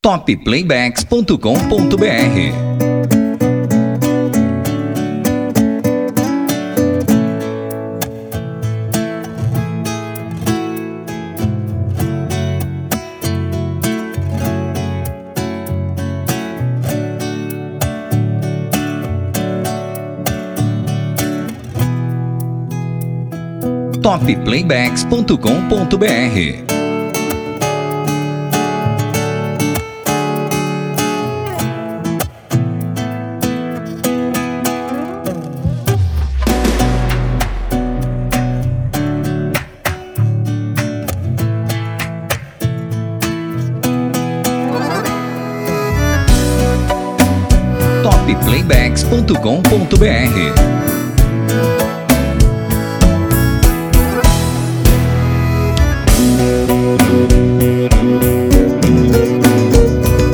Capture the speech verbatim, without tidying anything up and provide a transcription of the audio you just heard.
top playbacks ponto com ponto br. top playbacks ponto com ponto br. top playbacks ponto com ponto br.